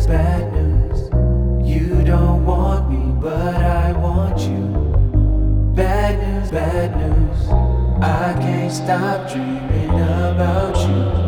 bad news. You don't want me, but I want you. Bad news, bad news. I can't stop dreaming about you.